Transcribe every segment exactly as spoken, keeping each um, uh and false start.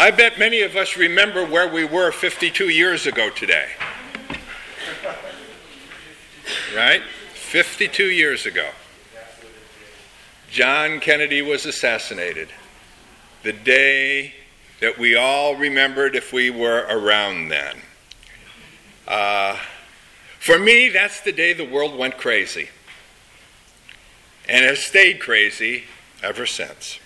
I bet many of us remember where we were fifty-two years ago today. Right? fifty-two years ago. John Kennedy was assassinated. The day that we all remembered if we were around then. Uh, for me, that's the day the world went crazy. And has stayed crazy ever since.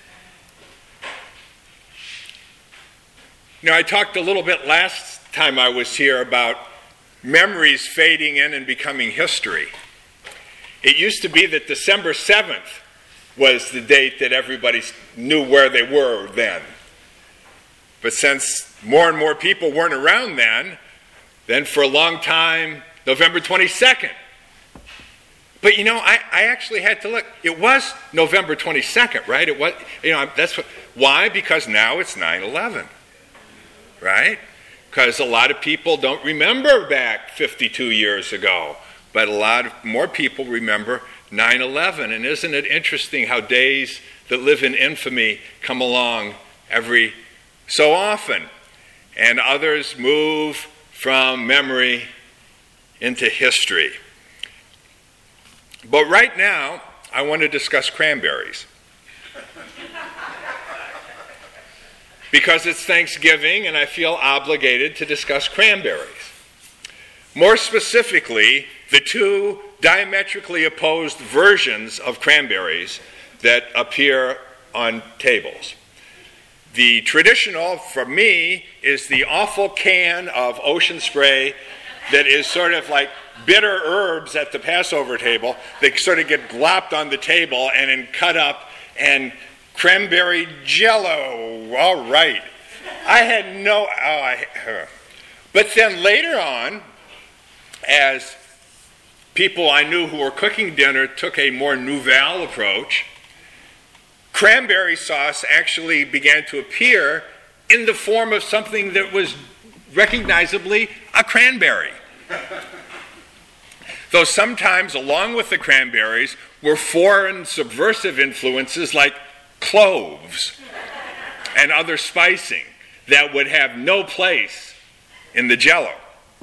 You know, I talked a little bit last time I was here about memories fading in and becoming history. It used to be that December seventh was the date that everybody knew where they were then. But since more and more people weren't around then, then for a long time, November twenty-second. But you know, I, I actually had to look. It was November twenty-second, right? It was, you know, that's what, why? Because now it's nine eleven. Right? Because a lot of people don't remember back fifty-two years ago, but a lot of more people remember nine eleven. And isn't it interesting how days that live in infamy come along every so often, and others move from memory into history. But right now, I want to discuss cranberries. Because it's Thanksgiving and I feel obligated to discuss cranberries. More specifically, the two diametrically opposed versions of cranberries that appear on tables. The traditional, for me, is the awful can of Ocean Spray that is sort of like bitter herbs at the Passover table. They sort of get glopped on the table and then cut up, and cranberry jello, all right. I had no, oh, I, uh. But then later on, as people I knew who were cooking dinner took a more nouvelle approach, cranberry sauce actually began to appear in the form of something that was recognizably a cranberry. Though sometimes along with the cranberries were foreign subversive influences like cloves and other spicing that would have no place in the Jell-O.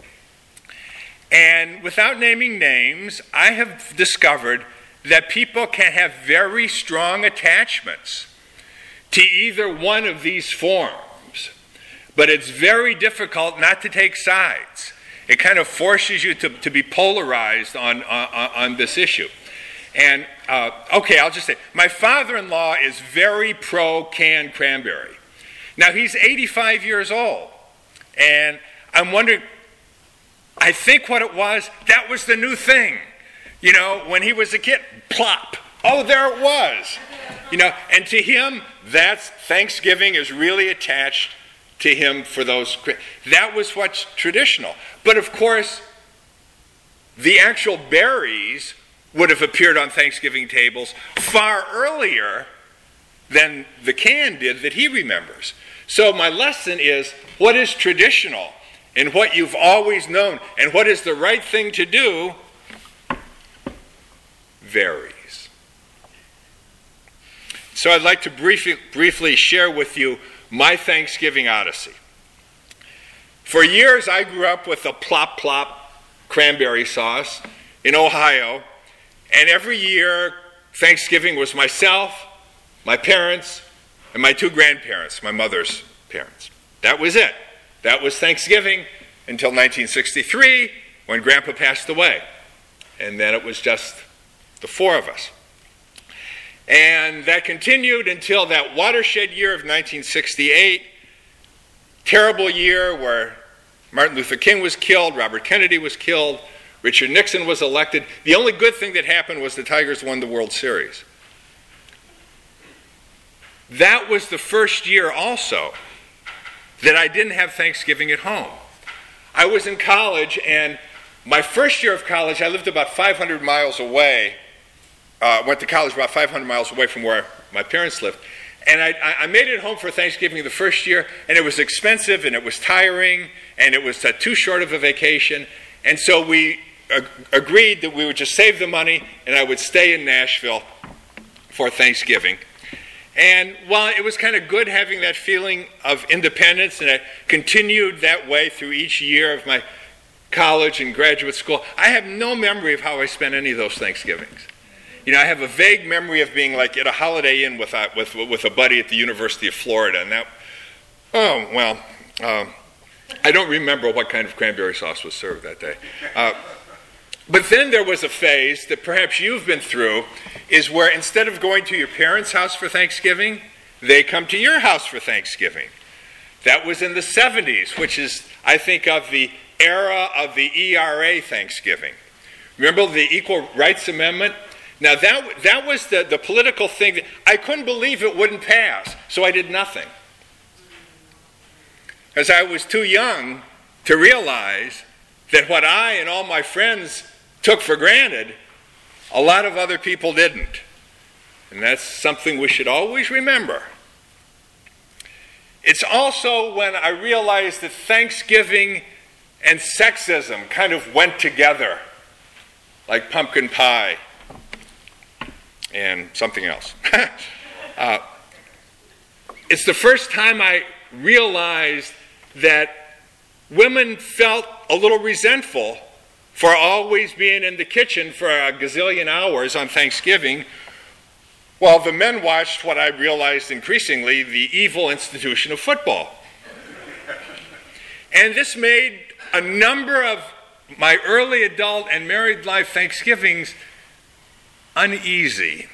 And without naming names, I have discovered that people can have very strong attachments to either one of these forms, but it's very difficult not to take sides. It kind of forces you to, to be polarized on, on, on this issue. And, uh, okay, I'll just say, my father-in-law is very pro-canned cranberry. Now, he's eighty-five years old, and I'm wondering, I think what it was, that was the new thing. You know, when he was a kid, plop. Oh, there it was. You know, and to him, that's, Thanksgiving is really attached to him for those, that was what's traditional. But of course, the actual berries would have appeared on Thanksgiving tables far earlier than the can did that he remembers. So my lesson is, what is traditional and what you've always known and what is the right thing to do varies. So I'd like to briefly, briefly share with you my Thanksgiving odyssey. For years I grew up with a plop plop cranberry sauce in Ohio, and every year Thanksgiving was myself, my parents, and my two grandparents, my mother's parents. That was it. That was Thanksgiving until nineteen sixty-three, when Grandpa passed away. And then it was just the four of us. And that continued until that watershed year of nineteen sixty-eight, terrible year where Martin Luther King was killed, Robert Kennedy was killed, Richard Nixon was elected. The only good thing that happened was the Tigers won the World Series. That was the first year also that I didn't have Thanksgiving at home. I was in college, and my first year of college, I lived about five hundred miles away. Uh, went to college about five hundred miles away from where my parents lived. And I, I made it home for Thanksgiving the first year, and it was expensive, and it was tiring, and it was uh, too short of a vacation. And so we ag- agreed that we would just save the money, and I would stay in Nashville for Thanksgiving. And while it was kind of good having that feeling of independence, and I continued that way through each year of my college and graduate school, I have no memory of how I spent any of those Thanksgivings. You know, I have a vague memory of being like at a Holiday Inn with a, with, with a buddy at the University of Florida, and that, oh, well, um, I don't remember what kind of cranberry sauce was served that day. Uh, but then there was a phase that perhaps you've been through, is where instead of going to your parents' house for Thanksgiving, they come to your house for Thanksgiving. That was in the seventies, which is, I think, of the era of the E R A Thanksgiving. Remember the Equal Rights Amendment? Now that, that was the, the political thing that I couldn't believe it wouldn't pass, so I did nothing. Because I was too young to realize that what I and all my friends took for granted, a lot of other people didn't. And that's something we should always remember. It's also when I realized that Thanksgiving and sexism kind of went together, like pumpkin pie and something else. uh, it's the first time I realized that women felt a little resentful for always being in the kitchen for a gazillion hours on Thanksgiving, while the men watched what I realized increasingly, the evil institution of football. And this made a number of my early adult and married life Thanksgivings uneasy.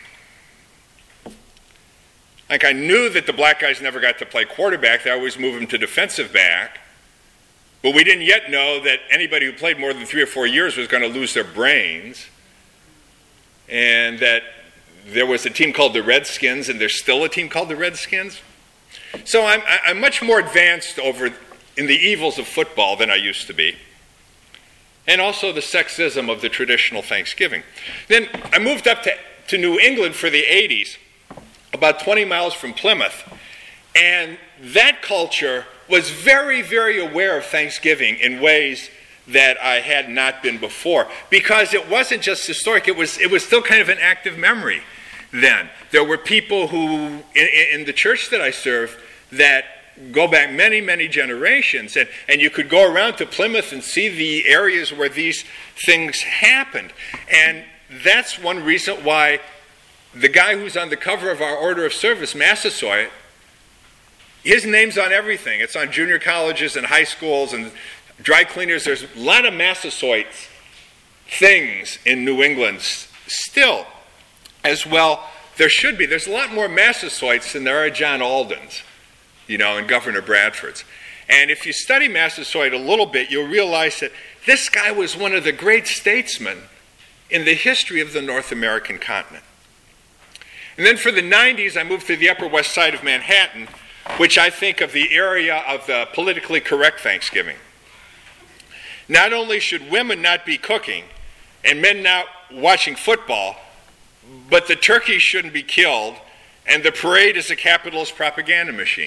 Like I knew that the black guys never got to play quarterback, they always moved them to defensive back. But we didn't yet know that anybody who played more than three or four years was going to lose their brains. And that there was a team called the Redskins, and there's still a team called the Redskins. So I'm, I'm much more advanced over in the evils of football than I used to be. And also the sexism of the traditional Thanksgiving. Then I moved up to, to New England for the eighties, about twenty miles from Plymouth. And that culture was very, very aware of Thanksgiving in ways that I had not been before. Because it wasn't just historic, it was, it was still kind of an active memory then. There were people who, in, in the church that I served, that go back many, many generations. And, and you could go around to Plymouth and see the areas where these things happened. And that's one reason why the guy who's on the cover of our order of service, Massasoit, his name's on everything. It's on junior colleges and high schools and dry cleaners. There's a lot of Massasoit things in New England still. As well, there should be. There's a lot more Massasoits than there are John Aldens, you know, and Governor Bradfords. And if you study Massasoit a little bit, you'll realize that this guy was one of the great statesmen in the history of the North American continent. And then for the nineties, I moved to the Upper West Side of Manhattan, which I think of the area of the politically correct Thanksgiving. Not only should women not be cooking and men not watching football, but the turkey shouldn't be killed and the parade is a capitalist propaganda machine.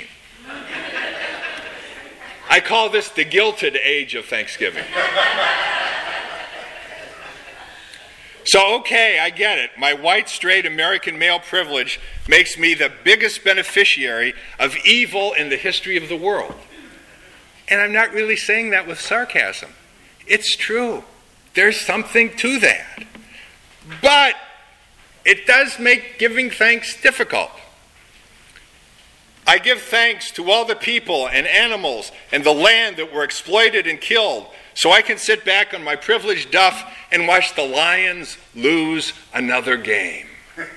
I call this the gilded age of Thanksgiving. So, okay, I get it. My white, straight American male privilege makes me the biggest beneficiary of evil in the history of the world. And I'm not really saying that with sarcasm. It's true. There's something to that. But it does make giving thanks difficult. I give thanks to all the people and animals and the land that were exploited and killed, so I can sit back on my privileged duff and watch the Lions lose another game.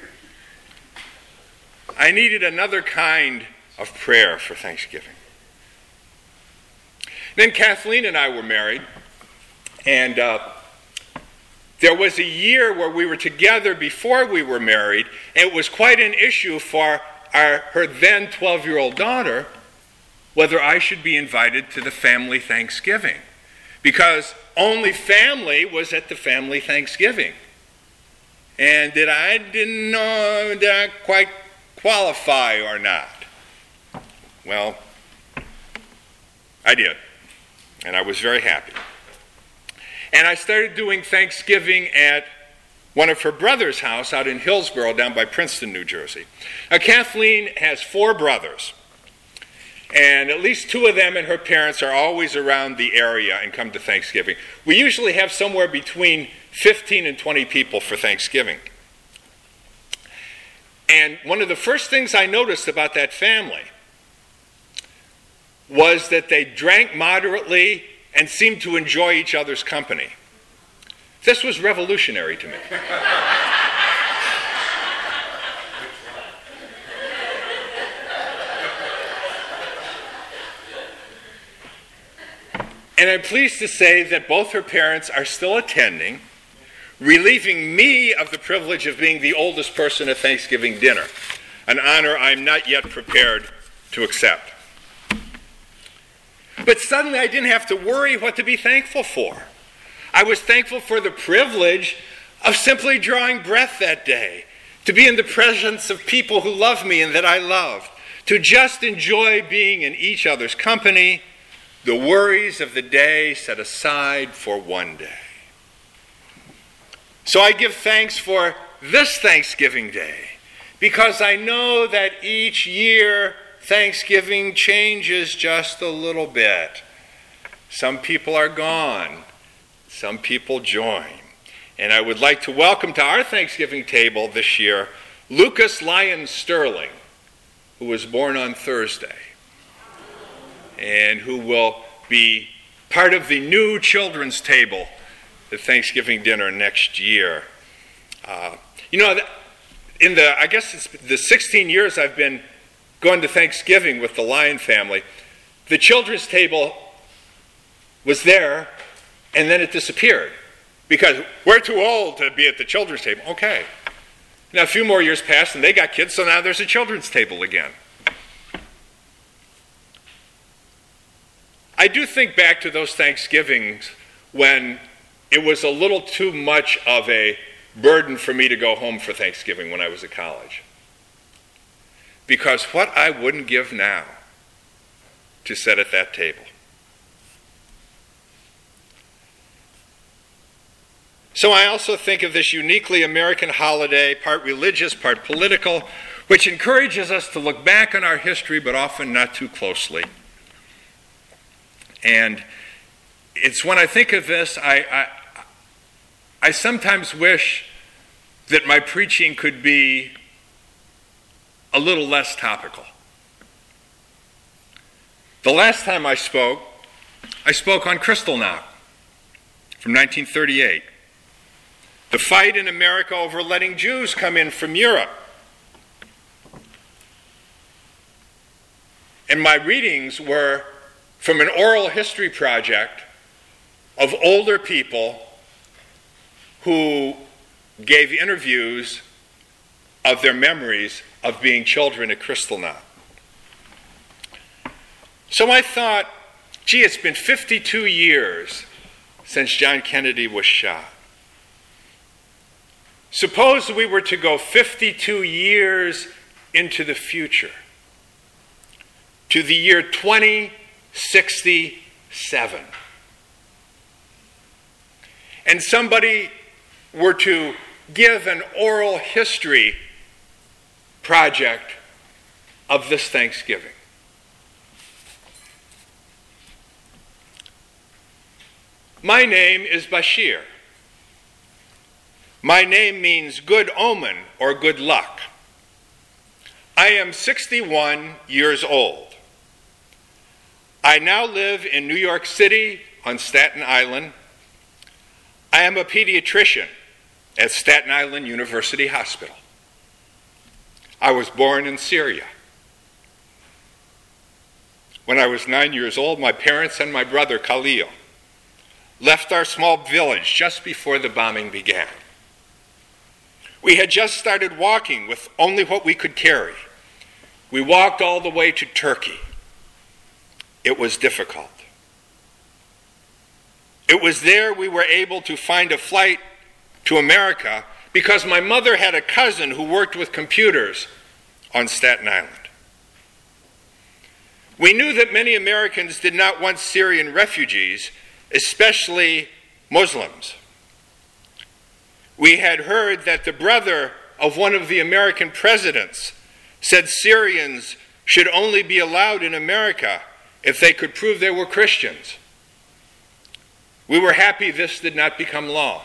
I needed another kind of prayer for Thanksgiving. Then Kathleen and I were married, and uh, there was a year where we were together before we were married, and it was quite an issue for our, her then twelve-year-old daughter whether I should be invited to the family Thanksgiving. Because only family was at the family Thanksgiving. And did I didn't know did I quite qualify or not? Well, I did. And I was very happy. And I started doing Thanksgiving at one of her brother's house out in Hillsborough down by Princeton, New Jersey. Now, Kathleen has four brothers, and at least two of them and her parents are always around the area and come to Thanksgiving. We usually have somewhere between fifteen and twenty people for Thanksgiving. And one of the first things I noticed about that family was that they drank moderately and seemed to enjoy each other's company. This was revolutionary to me. And I'm pleased to say that both her parents are still attending, relieving me of the privilege of being the oldest person at Thanksgiving dinner, an honor I'm not yet prepared to accept. But suddenly I didn't have to worry what to be thankful for. I was thankful for the privilege of simply drawing breath that day, to be in the presence of people who love me and that I loved, to just enjoy being in each other's company, the worries of the day set aside for one day. So I give thanks for this Thanksgiving Day, because I know that each year Thanksgiving changes just a little bit. Some people are gone. Some people join. And I would like to welcome to our Thanksgiving table this year Lucas Lyon Sterling, who was born on Thursday, and who will be part of the new children's table at Thanksgiving dinner next year. Uh, you know, in the, I guess it's the sixteen years I've been going to Thanksgiving with the Lyon family, the children's table was there, and then it disappeared because we're too old to be at the children's table. Okay. Now a few more years passed and they got kids, so now there's a children's table again. I do think back to those Thanksgivings when it was a little too much of a burden for me to go home for Thanksgiving when I was at college. Because what I wouldn't give now to sit at that table. So I also think of this uniquely American holiday, part religious, part political, which encourages us to look back on our history, but often not too closely. And it's when I think of this, I, I, I sometimes wish that my preaching could be a little less topical. The last time I spoke, I spoke on Kristallnacht from nineteen thirty-eight. The fight in America over letting Jews come in from Europe. And my readings were from an oral history project of older people who gave interviews of their memories of being children at Kristallnacht. So I thought, gee, it's been fifty-two years since John Kennedy was shot. Suppose we were to go fifty-two years into the future, to the year twenty sixty-seven, and somebody were to give an oral history project of this Thanksgiving. My name is Bashir. My name means good omen or good luck. I am sixty-one years old. I now live in New York City on Staten Island. I am a pediatrician at Staten Island University Hospital. I was born in Syria. When I was nine years old, my parents and my brother Khalil left our small village just before the bombing began. We had just started walking with only what we could carry. We walked all the way to Turkey. It was difficult. It was there we were able to find a flight to America because my mother had a cousin who worked with computers on Staten Island. We knew that many Americans did not want Syrian refugees, especially Muslims. We had heard that the brother of one of the American presidents said Syrians should only be allowed in America if they could prove they were Christians. We were happy this did not become law.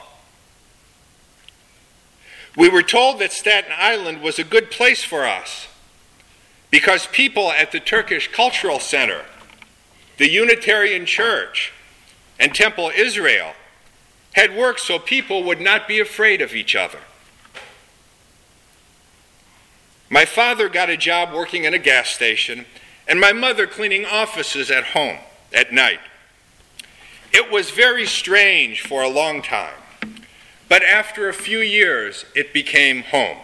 We were told that Staten Island was a good place for us because people at the Turkish Cultural Center, the Unitarian Church, and Temple Israel had worked so people would not be afraid of each other. My father got a job working in a gas station, and my mother cleaning offices at home at night. It was very strange for a long time, but after a few years, it became home.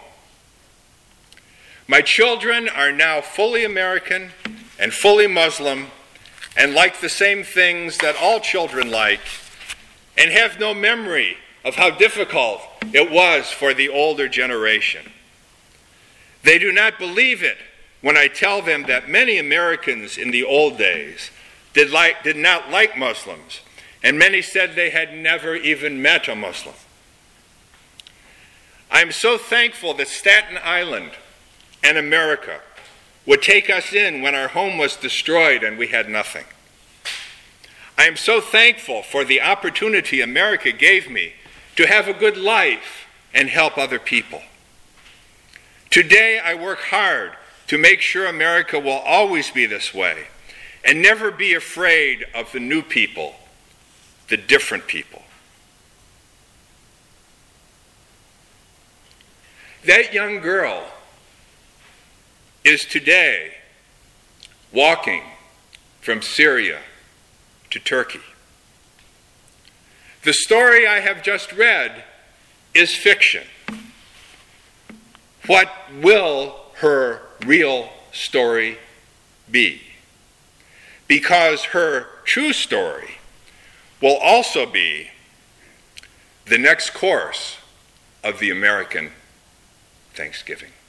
My children are now fully American and fully Muslim and like the same things that all children like and have no memory of how difficult it was for the older generation. They do not believe it when I tell them that many Americans in the old days did, like, did not like Muslims, and many said they had never even met a Muslim. I am so thankful that Staten Island and America would take us in when our home was destroyed and we had nothing. I am so thankful for the opportunity America gave me to have a good life and help other people. Today, I work hard to make sure America will always be this way and never be afraid of the new people, the different people. That young girl is today walking from Syria to Turkey. The story I have just read is fiction. What will her real story be? Because her true story will also be the next course of the American Thanksgiving.